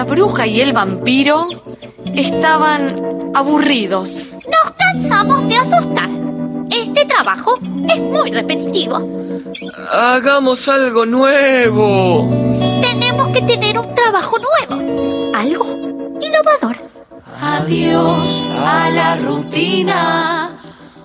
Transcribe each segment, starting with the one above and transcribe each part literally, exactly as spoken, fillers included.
la bruja y el vampiro estaban aburridos. Nos cansamos de asustar. Este trabajo es muy repetitivo. Hagamos algo nuevo. Tenemos que tener un trabajo nuevo. Algo innovador. Adiós a la rutina.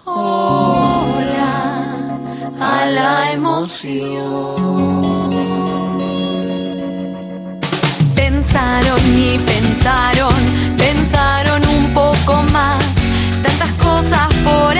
Hola a la emoción. Pensaron y pensaron, pensaron un poco más. Tantas cosas por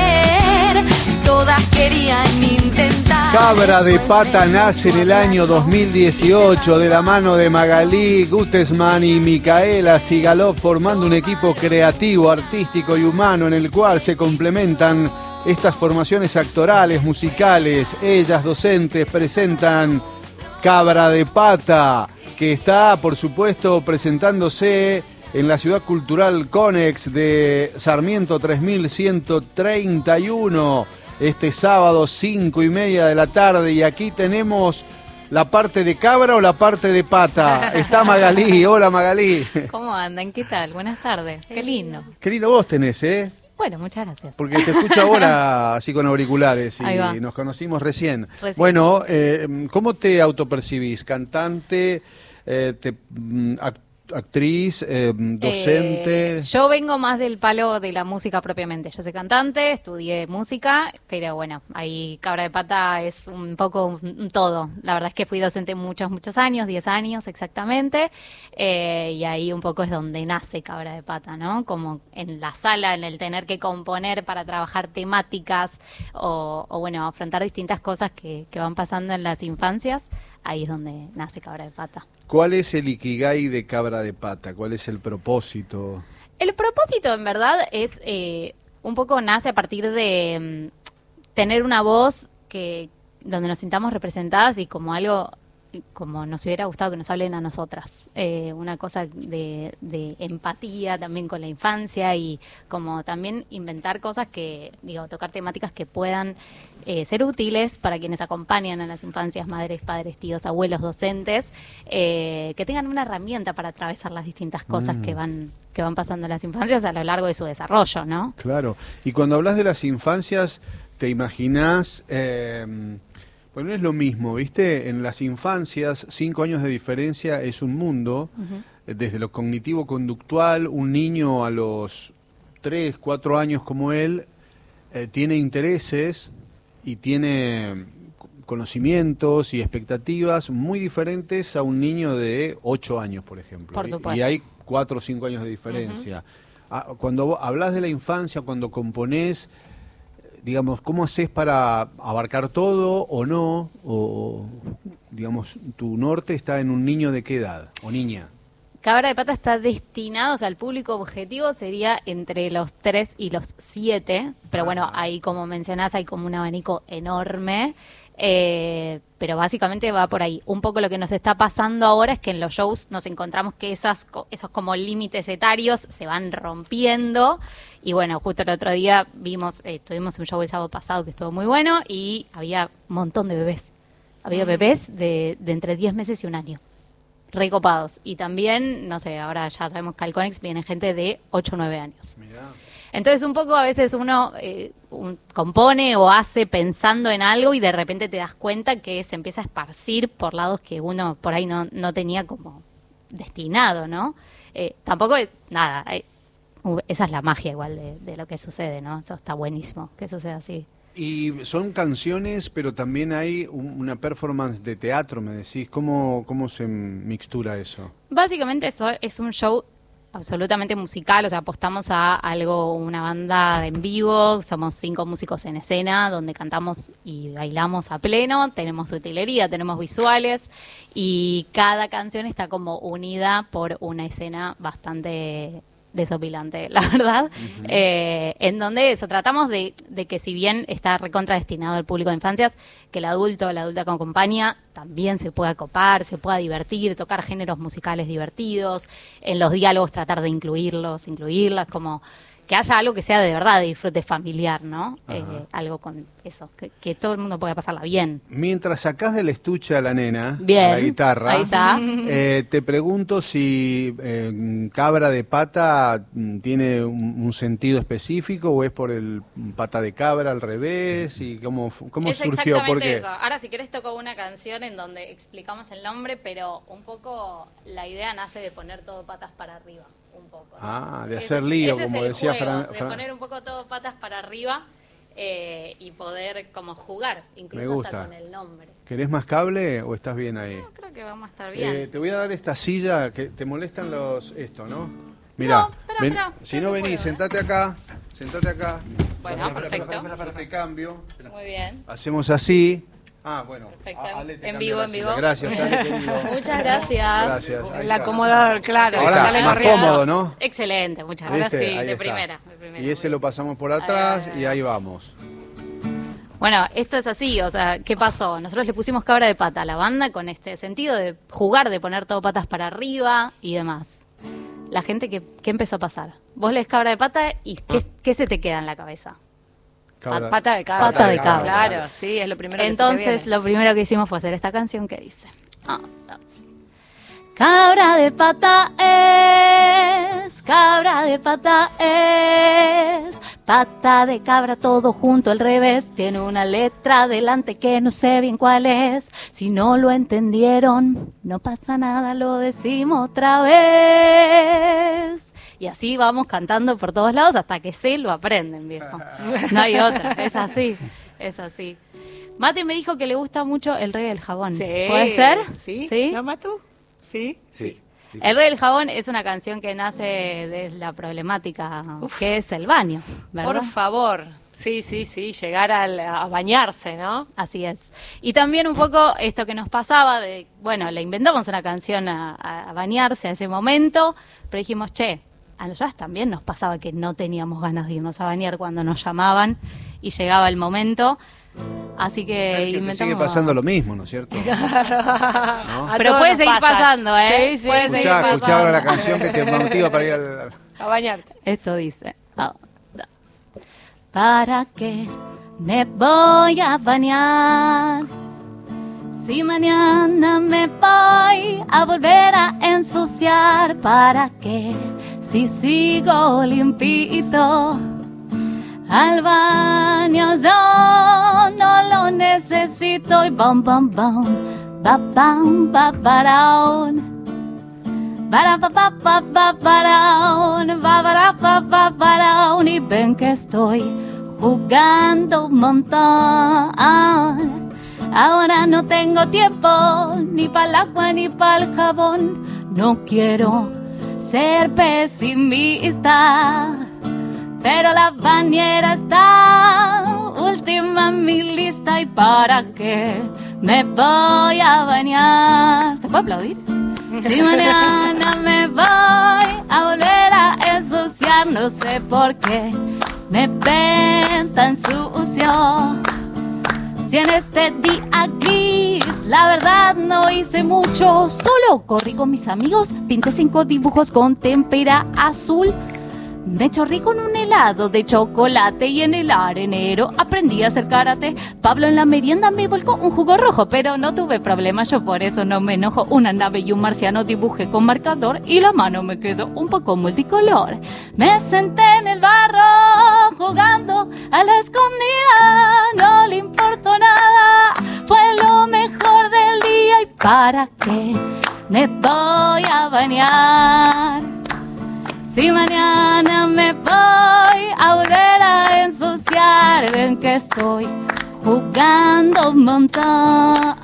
hacer, todas querían intentar. Cabra de Pata nace en el año dos mil dieciocho de la mano de Magalí Gutesman y Micaela Sigalov, formando un equipo creativo, artístico y humano en el cual se complementan estas formaciones actorales, musicales. Ellas, docentes, presentan Cabra de Pata, que está, por supuesto, presentándose en la Ciudad Cultural Conex de Sarmiento tres mil ciento treinta y uno, este sábado cinco y media de la tarde. Y aquí tenemos la parte de cabra o la parte de pata. Está Magalí. Hola, Magalí. ¿Cómo andan? ¿Qué tal? Buenas tardes. Qué lindo. Qué lindo vos tenés, ¿eh? Bueno, muchas gracias. Porque te escucho ahora así con auriculares Ahí va. y nos conocimos recién. Recién. Bueno, eh, ¿cómo te autopercibís? ¿Cantante? Eh, te, mm, act- actriz, eh, docente. Eh, yo vengo más del palo de la música propiamente. Yo soy cantante, estudié música, pero bueno, ahí Cabra de Pata es un poco un, un todo. La verdad es que fui docente muchos, muchos años, diez años exactamente, eh, y ahí un poco es donde nace Cabra de Pata, ¿no? Como en la sala, en el tener que componer para trabajar temáticas o, o bueno, afrontar distintas cosas que, que van pasando en las infancias. Ahí es donde nace Cabra de Pata. ¿Cuál es el ikigai de Cabra de Pata? ¿Cuál es el propósito? El propósito, en verdad, es eh, un poco nace a partir de mm, tener una voz que donde nos sintamos representadas y como algo como nos hubiera gustado que nos hablen a nosotras. Eh, una cosa de, de empatía también con la infancia y como también inventar cosas que, digo, tocar temáticas que puedan eh, ser útiles para quienes acompañan a las infancias, madres, padres, tíos, abuelos, docentes, eh, que tengan una herramienta para atravesar las distintas cosas mm. que van que van pasando en las infancias a lo largo de su desarrollo, ¿no? Claro. Y cuando hablas de las infancias, ¿te imaginás...? Eh, Pues no es lo mismo, ¿viste? En las infancias, cinco años de diferencia es un mundo, uh-huh. desde lo cognitivo-conductual, un niño a los tres, cuatro años como él, eh, tiene intereses y tiene conocimientos y expectativas muy diferentes a un niño de ocho años, por ejemplo. Por supuesto. Y, y hay cuatro o cinco años de diferencia. Uh-huh. Ah, cuando vos hablas de la infancia, cuando componés, digamos, ¿cómo haces para abarcar todo o no? O, digamos, ¿tu norte está en un niño de qué edad o niña? Cabra de Pata está destinado, o sea, el público objetivo sería entre los tres y los siete, pero bueno, ahí como mencionás hay como un abanico enorme, eh, pero básicamente va por ahí. Un poco lo que nos está pasando ahora es que en los shows nos encontramos que esas, esos como límites etarios se van rompiendo. Y bueno, justo el otro día vimos, eh, tuvimos un show el sábado pasado que estuvo muy bueno y había un montón de bebés. Había bebés de, de entre diez meses y un año, recopados. Y también, no sé, ahora ya sabemos que al Conex viene gente de ocho o nueve años. Mirá. Entonces un poco a veces uno eh, un, compone o hace pensando en algo y de repente te das cuenta que se empieza a esparcir por lados que uno por ahí no, no tenía como destinado, ¿no? Eh, tampoco es nada... Eh, esa es la magia igual de, de lo que sucede, ¿no? Eso está buenísimo, que suceda así. Y son canciones, pero también hay un, una performance de teatro, me decís. ¿Cómo, cómo se mixtura eso? Básicamente eso es un show absolutamente musical, o sea, apostamos a algo, una banda en vivo, somos cinco músicos en escena, donde cantamos y bailamos a pleno, tenemos utilería, tenemos visuales, y cada canción está como unida por una escena bastante desopilante, la verdad, uh-huh. eh, en donde eso, tratamos de, de que si bien está recontra destinado al público de infancias, que el adulto o la adulta que acompaña también se pueda copar, se pueda divertir, tocar géneros musicales divertidos, en los diálogos tratar de incluirlos, incluirlas, como que haya algo que sea de verdad de disfrute familiar, ¿no? Ajá. Eh, algo con eso, que, que todo el mundo pueda pasarla bien. Mientras sacás del estuche a la nena, Bien, a la guitarra, ahí está. eh, te pregunto si eh, cabra de pata mm, tiene un, un sentido específico o es por el pata de cabra al revés y cómo, fu- cómo Es surgió, exactamente porque eso. Ahora, si querés, toco una canción en donde explicamos el nombre, pero un poco la idea nace de poner todo patas para arriba, un poco, ¿no? Ah, de Ese hacer es- lío, ese es como el decía juego, Fran- de Fran- poner un poco todo patas para arriba eh, y poder como jugar, Me incluso gusta. hasta con el nombre. ¿Querés más cable o estás bien ahí? No, creo que vamos a estar bien. Eh, te voy a dar esta silla que te molestan los esto, ¿no? Mirá, No, espera, ven- espera, si yo no te venís, puedo, ¿eh? sentate acá, sentate acá. Bueno, perfecto. Yo te cambio. Muy bien. Hacemos así. Ah, bueno. Perfecto. a- Ale te En cambia vivo, la en silla. vivo. Gracias, Ale, querido. Muchas gracias. Gracias. ahí El está. acomodador, claro. Ahora, sale más corriendo. cómodo, ¿no? Excelente, muchas Ahora gracias. sí. Ahí de está. primera, de primera. Y ese muy lo bien. pasamos por atrás Ah. y ahí vamos. Bueno, esto es así, o sea, ¿qué pasó? Nosotros le pusimos cabra de pata a la banda con este sentido de jugar, de poner todo patas para arriba y demás. La gente, ¿qué, qué empezó a pasar? Vos lees cabra de pata y ¿qué, qué se te queda en la cabeza? Cabra- Pata de cabra. Pata de cabra. Claro, sí, es lo primero que se te Entonces, viene. lo primero que hicimos fue hacer esta canción que dice... Ah, dos. Cabra de pata es, cabra de pata es, pata de cabra todo junto al revés, tiene una letra delante que no sé bien cuál es, si no lo entendieron, no pasa nada, lo decimos otra vez. Y así vamos cantando por todos lados hasta que se lo aprenden, viejo. No hay otra, es así, es así. Mate me dijo que le gusta mucho El Rey del Jabón. Sí. ¿Puede ser? ¿Sí? ¿Sí? ¿No, Matu? Sí. Sí. El Rey del Jabón es una canción que nace de la problemática que es el baño, ¿verdad? Por favor. Sí, sí, sí, llegar al- a bañarse, ¿no? Así es. Y también un poco esto que nos pasaba de, bueno, le inventamos una canción a, a bañarse a ese momento, pero dijimos, che, a nosotras también nos pasaba que no teníamos ganas de irnos a bañar cuando nos llamaban y llegaba el momento. Así que Sergio, te inventamos... sigue pasando lo mismo, ¿no es cierto? ¿No? A Pero todos puede nos seguir pasa. pasando, ¿eh? Sí, sí. Puede seguir Escuchá, pasando. escuchá ahora la canción que te motiva para ir al... A bañarte. Esto dice, oh, dos. ¿Para qué me voy a bañar? Si mañana me voy a volver a ensuciar, ¿para qué? Si sigo limpito, al baño yo no lo necesito. Y bam, bam, bam, ba, bam, ba, baraón. Para pa pa pa pa paraón, ba para pa pa paraón, y ven que estoy jugando un montón. Ahora no tengo tiempo ni para el agua ni para el jabón. No quiero ser pesimista, pero la bañera está última en mi lista. ¿Y para qué me voy a bañar? ¿Se puede aplaudir? Si mañana me voy a volver a ensuciar, no sé por qué me ven tan sucio. Si en este día gris, la verdad no hice mucho, solo corrí con mis amigos, pinté cinco dibujos con témpera azul. Me chorrí con un helado de chocolate y en el arenero aprendí a hacer karate. Pablo en la merienda me volcó un jugo rojo, pero no tuve problema, yo por eso no me enojo. Una nave y un marciano dibujé con marcador y la mano me quedó un poco multicolor. Me senté en el barro jugando a la escondida, no le importó nada, fue lo mejor del día. ¿Y para qué me voy a bañar? Si mañana me voy a volver a ensuciar, ven que estoy jugando un montón.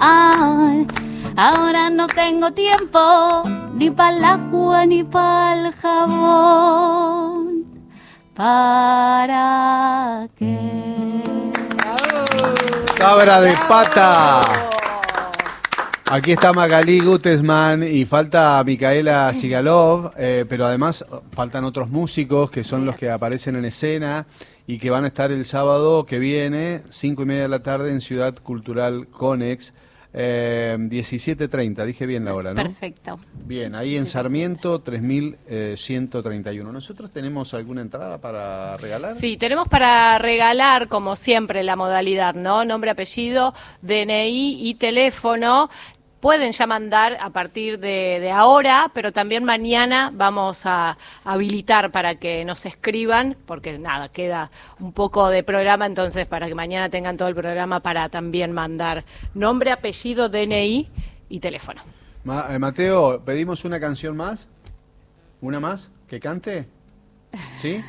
Ahora no tengo tiempo ni para el agua ni para el jabón. ¿Para qué? Cabra de pata. Aquí está Magalí Gutesman y falta Micaela Sigalov, eh, pero además faltan otros músicos que son los que aparecen en escena y que van a estar el sábado que viene, cinco y media de la tarde, en Ciudad Cultural Conex. Eh, diecisiete treinta, dije bien la hora, ¿no? Perfecto. Bien, ahí en Sarmiento tres mil ciento treinta y uno. ¿Nosotros tenemos alguna entrada para regalar? Sí, tenemos para regalar, como siempre, la modalidad, ¿no? Nombre, apellido, D N I y teléfono. Pueden ya mandar a partir de, de ahora, pero también mañana vamos a habilitar para que nos escriban, porque nada, queda un poco de programa, entonces para que mañana tengan todo el programa para también mandar nombre, apellido, D N I y teléfono. Ma eh, Mateo, ¿pedimos una canción más? ¿Una más? ¿Que cante? ¿Sí?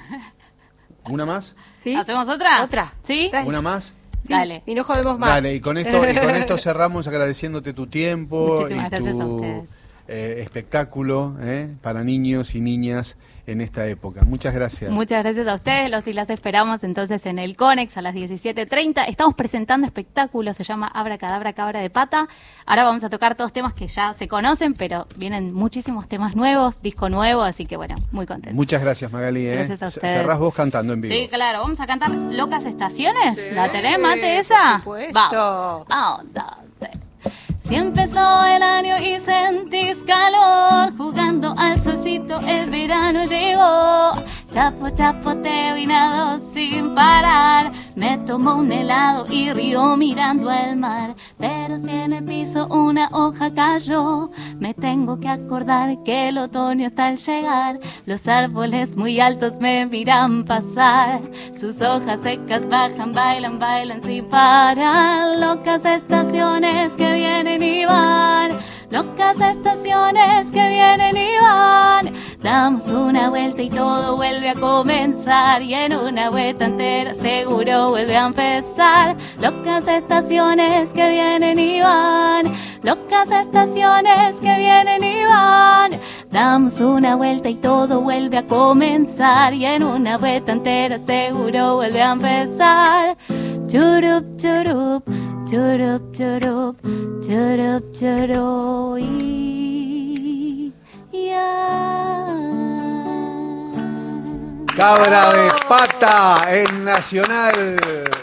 ¿Una más? ¿Sí? ¿Hacemos otra? ¿Otra? ¿Sí? Dale. ¿Una más? Sí, Dale. y no jodemos más. Dale, y con esto, y con esto cerramos agradeciéndote tu tiempo Muchísimas y gracias a tu ustedes. eh, espectáculo eh, para niños y niñas en esta época. Muchas gracias. Muchas gracias a ustedes, los y las esperamos entonces en el Conex a las diecisiete treinta. Estamos presentando espectáculos, se llama Abracadabra Cabra de Pata. Ahora vamos a tocar todos temas que ya se conocen, pero vienen muchísimos temas nuevos, disco nuevo, así que bueno, muy contento. Muchas gracias, Magali. ¿eh? Gracias a ustedes. Cerrás vos cantando en vivo. Sí, claro, vamos a cantar Locas Estaciones. Sí, ¿La tenés, Mate, por esa? supuesto. Vamos, vamos, dos, tres. Si empezó el año y sentís calor, jugando al solcito el verano llegó. Chapo, chapoteo y nado sin parar. Me tomo un helado y río mirando al mar. Pero si en el piso una hoja cayó, me tengo que acordar que el otoño está al llegar. Los árboles muy altos me miran pasar. Sus hojas secas bajan, bailan, bailan sin parar. Locas estaciones que vienen y van, locas estaciones que vienen y van. Damos una vuelta y todo vuelve a comenzar, y en una vuelta entera seguro vuelve a empezar. Locas estaciones que vienen y van, locas estaciones que vienen y van. Damos una vuelta y todo vuelve a comenzar, y en una vuelta entera seguro vuelve a empezar. Churup, churup, churup, churup, churup, churup, y ya. Cabra de Pata en Nacional.